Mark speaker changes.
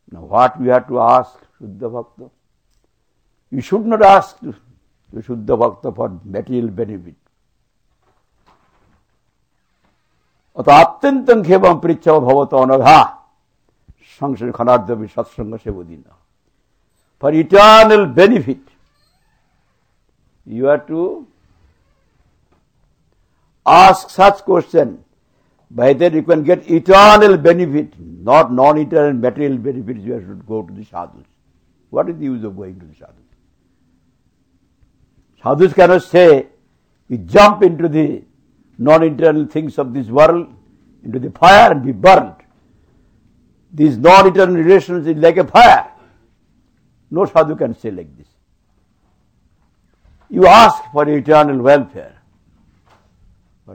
Speaker 1: Now what we have to ask Shuddha Bhakta? You should not ask to Shuddha Bhakta for material benefit. अत अत्यंतं खेवं पृच्छव भवतो अनघा संशय खनार्दवि सत्संग से बुदिना. For eternal benefit, you have to ask such question. By that you can get eternal benefit, not non-eternal material benefits. You should go to the sadhus. What is the use of going to the sadhus? Sadhus cannot say, you jump into the non-eternal things of this world, into the fire and be burnt. These non-eternal relations is like a fire. No sadhu can say like this. You ask for eternal welfare.